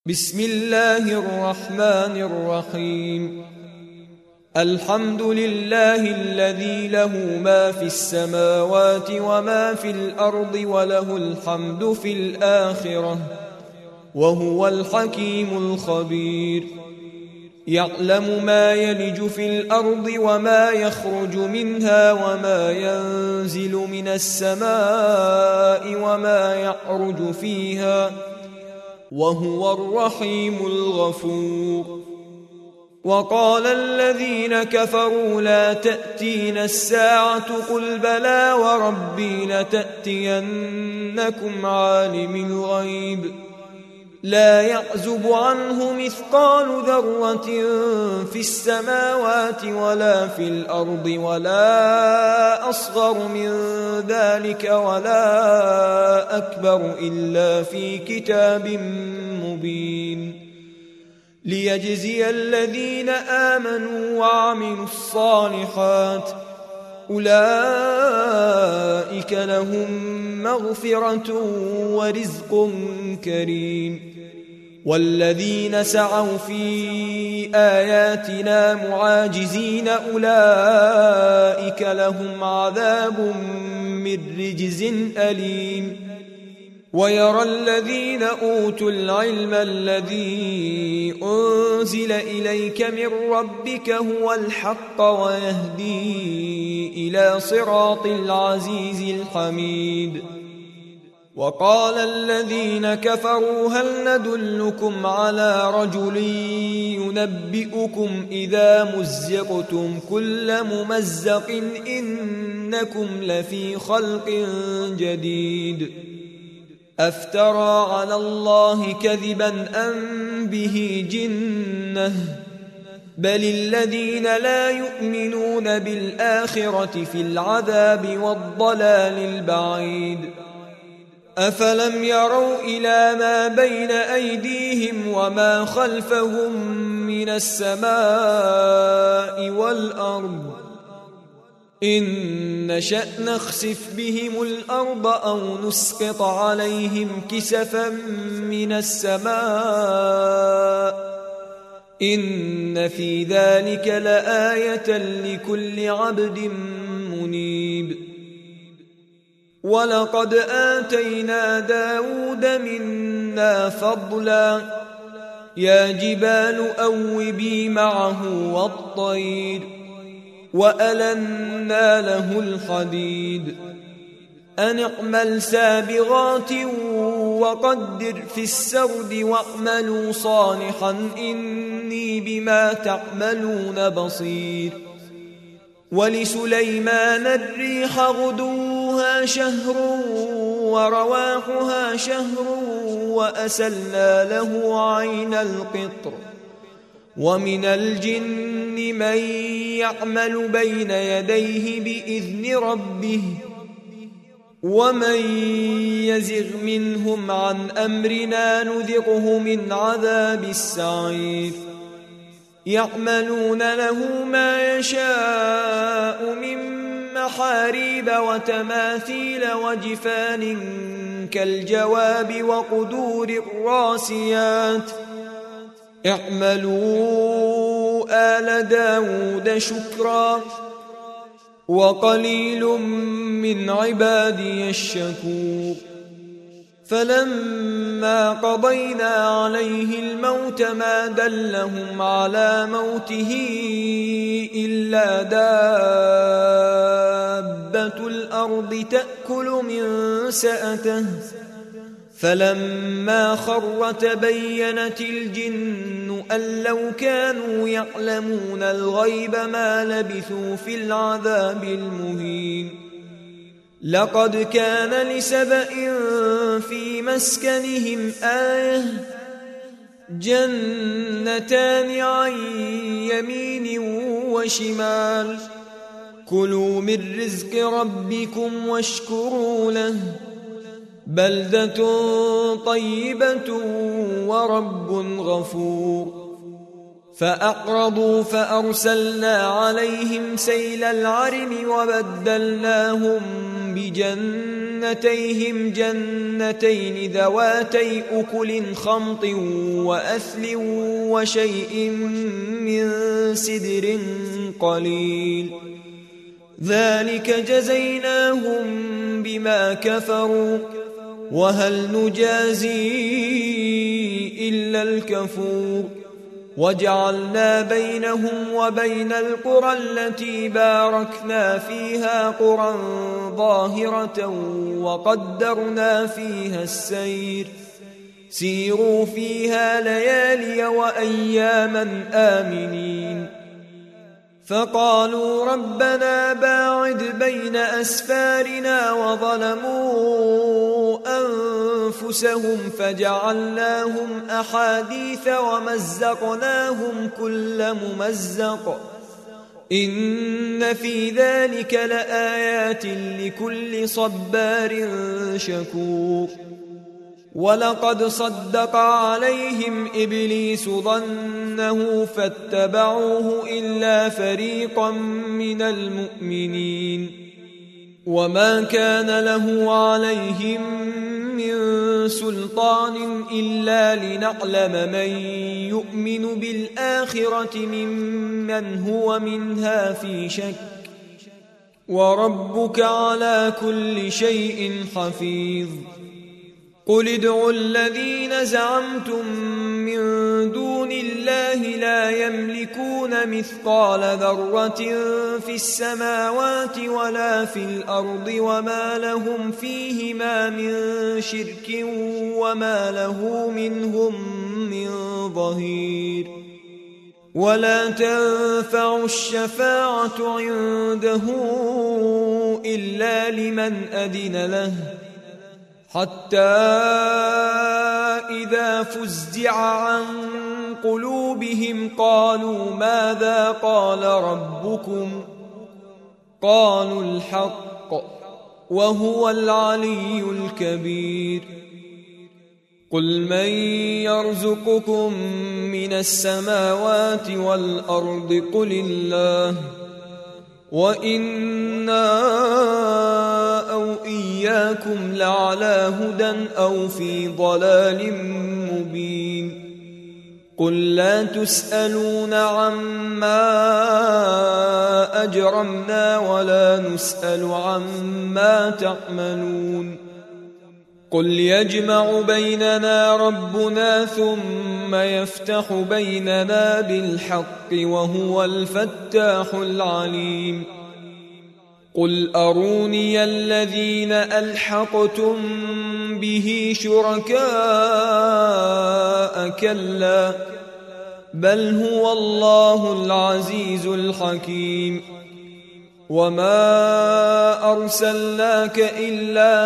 بسم الله الرحمن الرحيم. الحمد لله الذي له ما في السماوات وما في الأرض وله الحمد في الآخرة وهو الحكيم الخبير. يعلم ما يلج في الأرض وما يخرج منها وما ينزل من السماء وما يعرج فيها وهو الرحيم الغفور. وقال الذين كفروا لا تأتينا الساعة قل بلى وربي لتأتينكم عالم الغيب لا يعزب عنه مثقال ذرة في السماوات ولا في الأرض ولا أصغر من ذلك ولا أكبر إلا في كتاب مبين ليجزي الذين آمنوا وعملوا الصالحات أولئك لهم مغفرة ورزق كريم. والذين سعوا في آياتنا معاجزين أولئك لهم عذاب من رجز أليم. ويرى الذين أوتوا العلم الذي أنزل إليك من ربك هو الحق ويهدي إلى صراط العزيز الحميد. وقال الذين كفروا هل ندلكم على رجل ينبئكم إذا مزقتم كل ممزق إنكم لفي خلق جديد أفترى على الله كذبا أم به جنة بل الذين لا يؤمنون بالآخرة في العذاب والضلال البعيد. أفلم يروا إلى ما بين أيديهم وما خلفهم من السماء والأرض إن نشأ نخسف بهم الأرض أو نسقط عليهم كسفا من السماء إن في ذلك لآية لكل عبد منيب. ولقد آتينا داود منا فضلا يا جبال أوبي معه والطير وألنا له الحديد أن اعمل سابغات وقدر في السرد واعملوا صالحا إني بما تعملون بصير. ولسليمان الريح غدوها شهر ورواحها شهر وأسلنا له عين القطر ومن الجن من يعمل بين يديه بإذن ربه ومن يزغ منهم عن أمرنا نذقه من عذاب السعير. يعملون له ما يشاء من محاريب وتماثيل وجفان كالجواب وقدور الراسيات اعملوا آل داود شكرا وقليل من عبادي الشكور. فلما قضينا عليه الموت ما دلهم على موته إلا دابة الأرض تأكل من سأته فلما خر تبينت الجن أن لو كانوا يعلمون الغيب ما لبثوا في العذاب المهين. لقد كان لسبأ في مسكنهم آية جنتان عن يمين وشمال كلوا من رزق ربكم واشكروا له بلدة طيبة ورب غفور. فأعرضوا فأرسلنا عليهم سيل العرم وبدلناهم بجنتيهم جنتين جنتين ذواتي أكل خمط وأثل وشيء من سدر قليل ذلك جزيناهم بما كفروا وهل نجازي إلا الكفور وجعلنا بينهم وبين القرى التي باركنا فيها قرى ظاهرة وقدرنا فيها السير سيروا فيها ليالي وأياما آمنين فقالوا ربنا باعد بين أسفارنا وظلموا أنفسهم فجعلناهم أحاديث ومزقناهم كل ممزق إن في ذلك لآيات لكل صبار شكور ولقد صدق عليهم إبليس ظنه فاتبعوه إلا فريقا من المؤمنين وما كان له عليهم من سلطان إلا لنعلم من يؤمن بالآخرة ممن هو منها في شك وربك على كل شيء حفيظ قل ادعوا الذين زعمتم من دون الله لا يملكون مثقال ذرة في السماوات ولا في الأرض وما لهم فيهما من شرك وما له منهم من ظهير ولا تنفع الشفاعة عنده إلا لمن أذن له حتى إذا فزع عن قلوبهم قالوا ماذا قال ربكم قالوا الحق وهو العلي الكبير قل من يرزقكم من السماوات والأرض قل الله وإنا أو إياكم لعلى هدى أو في ضلال مبين قل لا تسألون عما أجرمنا ولا نسأل عما تعملون قل يجمع بيننا ربنا ثم يفتح بيننا بالحق وهو الفتاح العليم قل أروني الذين ألحقتم به شركاء كلا بل هو الله العزيز الحكيم وما أرسلناك إلا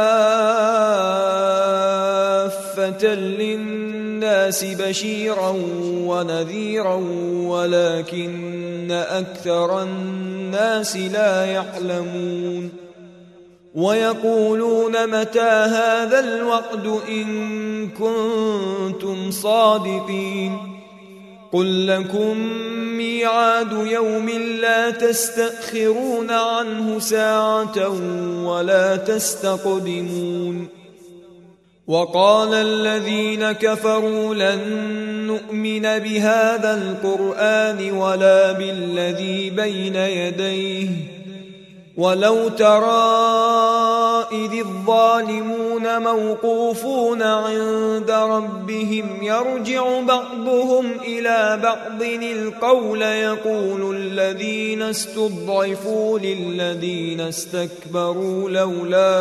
كافة للناس بشيرا ونذيرا ولكن أكثر الناس لا يعلمون ويقولون متى هذا الوعد إن كنتم صادقين قل لكم ميعاد يوم لا تستأخرون عنه ساعة ولا تستقدمون وقال الذين كفروا لن نؤمن بهذا القرآن ولا بالذي بين يديه ولو ترى إذ الظالمون موقوفون عند ربهم يرجع بعضهم إلى بعض القول يقول الذين استضعفوا للذين استكبروا لولا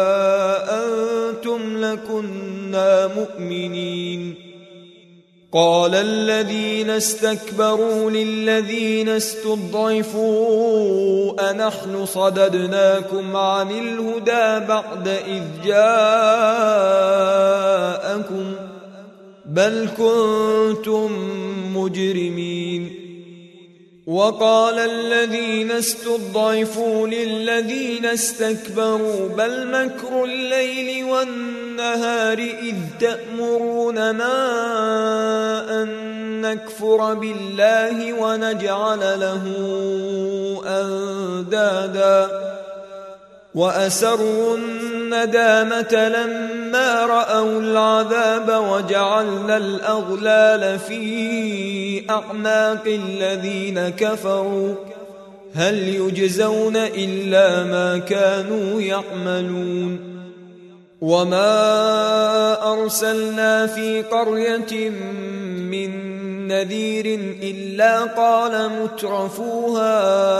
أنتم لكنا مؤمنين قال الذين استكبروا للذين استضعفوا أنحن صددناكم عن الهدى بعد إذ جاءكم بل كنتم مجرمين وقال الذين استضعفوا للذين استكبروا بل مكر الليل والنهار إذ تأمروننا أن نكفر بالله ونجعل له أندادا وأسروا الندامة لما رأوا العذاب وجعلنا الأغلال في أعناق الذين كفروا هل يجزون إلا ما كانوا يعملون وما أرسلنا في قرية من نذير إلا قال مترفوها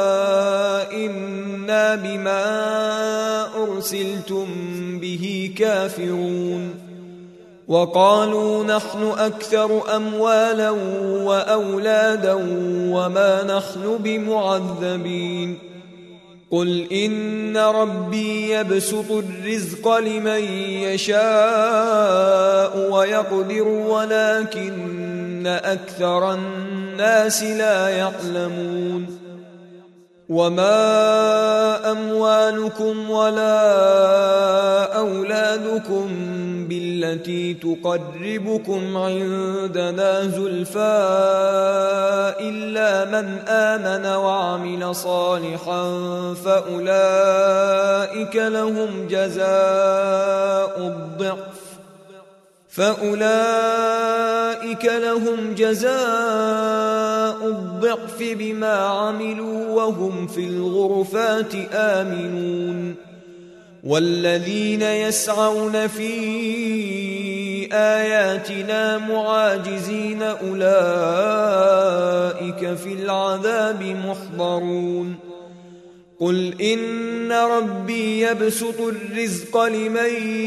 إنا بما أرسلتم به كافرون وقالوا نحن أكثر أموالا وأولادا وما نحن بمعذبين قل إن ربي يبسط الرزق لمن يشاء ويقدر ولكن أكثر الناس لا يعلمون وما أموالكم ولا أولادكم بالتي تقربكم عندنا زلفى إلا من آمن وعمل صالحا فأولئك لهم جزاء الضعف بما عملوا وهم في الغرفات آمنون والذين يسعون في آياتنا معاجزين أولئك في العذاب محضرون قل إن ربي يبسط الرزق لمن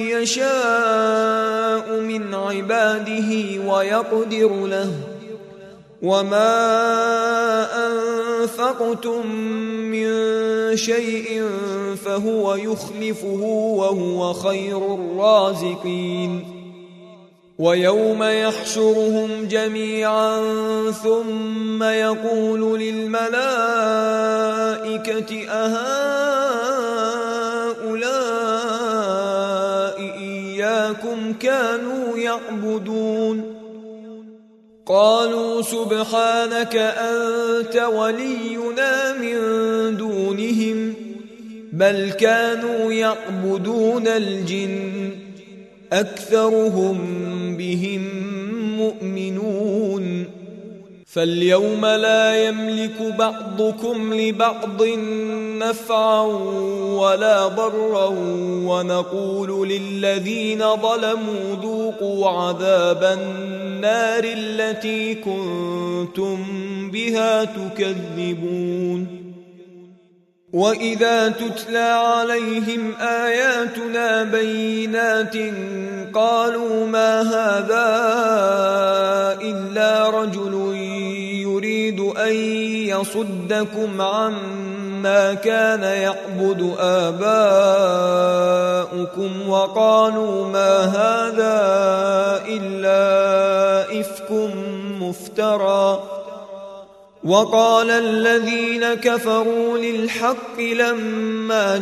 يشاء من عباده ويقدر له وما أنفقتم من شيء فهو يخلفه وهو خير الرازقين ويوم يحشرهم جميعا ثم يقول للملائكة أهؤلاء إياكم كانوا يعبدون قالوا سبحانك أنت ولينا من دونهم بل كانوا يعبدون الجن أكثرهم بهم مؤمنون فاليوم لا يملك بعضكم لبعض نفعا ولا ضرا ونقول للذين ظلموا ذوقوا عذاب النار التي كنتم بها تكذبون وإذا تتلى عليهم آياتنا بينات قالوا ما هذا إلا رجل يريد أن يصدكم عما كان يعبد آباؤكم وقالوا ما هذا إلا إفك مفترى وقال الذين كفروا للحق لما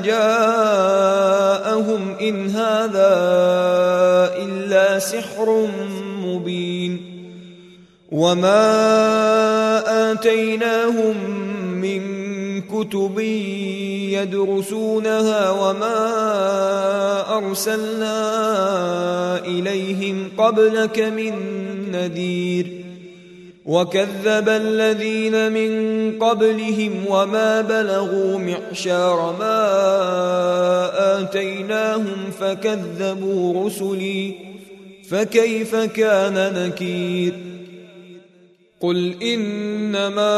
جاءهم إن هذا إلا سحر مبين وما آتيناهم من كتب يدرسونها وما أرسلنا إليهم قبلك من نذير وكذب الذين من قبلهم وما بلغوا معشار ما آتيناهم فكذبوا رسلي فكيف كان نكير قل إنما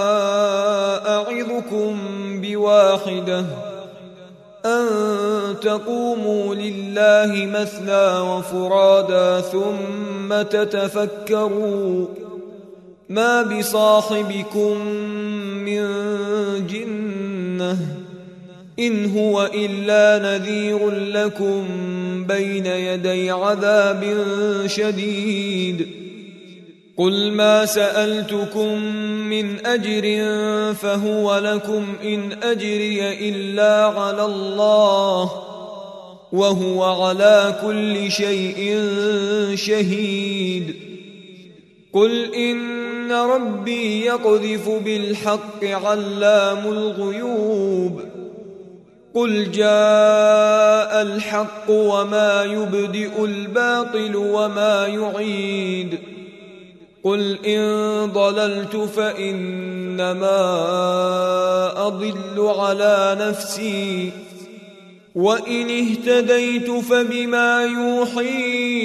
أعظكم بواحدة أن تقوموا لله مثنى وفرادا ثم تتفكروا ما بصاحبكم من جنة إن هو إلا نذير لكم بين يدي عذاب شديد قل ما سألتكم من أجر فهو لكم إن أجري إلا على الله وهو على كل شيء شهيد قل إن ربي يقذف بالحق علام الغيوب قل جاء الحق وما يبدئ الباطل وما يعيد قل إن ضللت فإنما أضل على نفسي وإن اهتديت فبما يوحي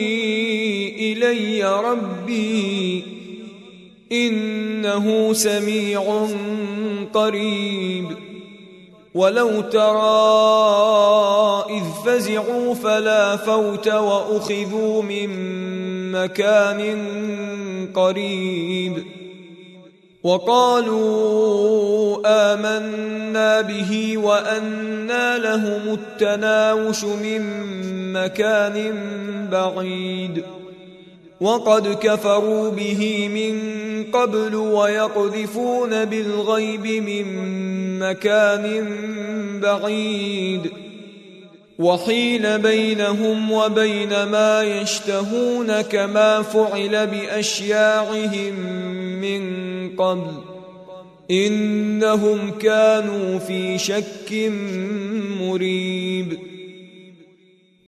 إلي ربي إنه سميع قريب ولو ترى إذ فزعوا فلا فوت وأخذوا من مكان قريب وقالوا آمنا به وأنى لهم التناوش من مكان بعيد وقد كفروا به من قبل ويقذفون بالغيب من مكان بعيد وحيل بينهم وبين ما يشتهون كما فعل بأشياعهم من قبل إنهم كانوا في شك مريب